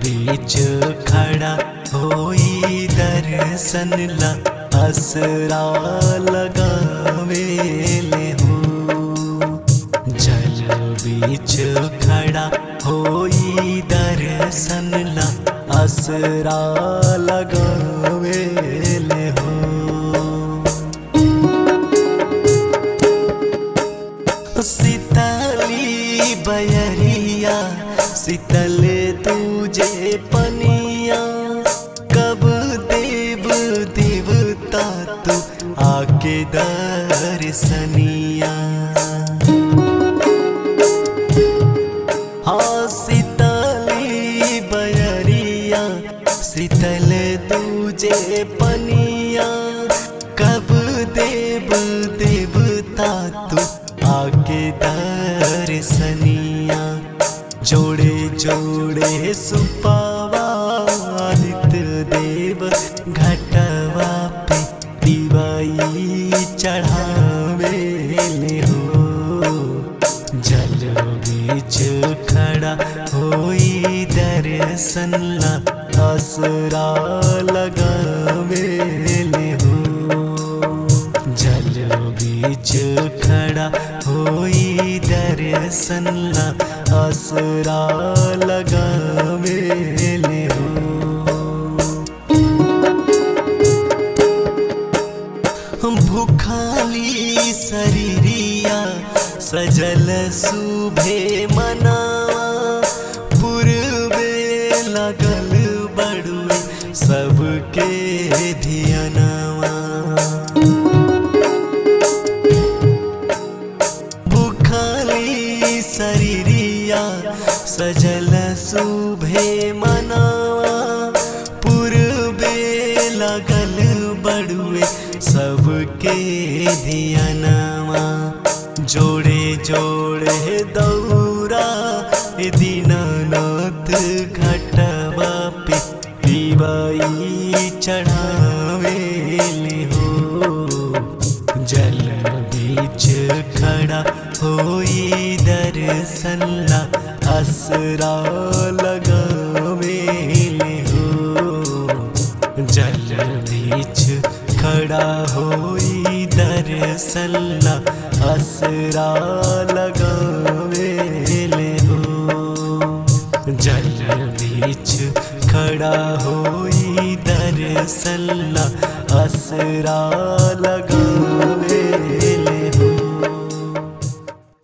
बीच खड़ा होई दर्शन ला असरा लगावेले हो। जल बीच खड़ा होई दर्शन ला असरा लगावेले हो। शीतली बयरिया शीतल तुझे पनिया, कब देव देवता तू आके दर्शनिया। हाँ शीतली बयरिया शीतल तुझे पनिया, कब देव देवता तू आके दर्शनिया। जोड़े जोड़े सुपावा आदित्य देव घटवा पे दिवाई चढ़ावेले हो। जल बीच खड़ा होई दर्शन ला असरा लगावेले हो। जल बीच खड़ा होई दर्शन ला असरा लगावेले हो। भूखाली शरीरिया सजल सुभे मनावा, पूर्वे लगल बड़ुए सबके धियनवा। भूखाली शरीरिया सजल सुभे मनावा, पूर्वे लगल बड़ुए सबके धियनवा। जोड़े जोड़े दौरा दीनानाथ घटवा पे दिवाई चढ़ावेले हो। जल बीच खड़ा होई दर्शन ला असरा लगावेले हो। जल बीच खड़ा होई दर्शन ला असरा लगावेले हो। जल बीच खड़ा होई दर्शन ला असरा लगा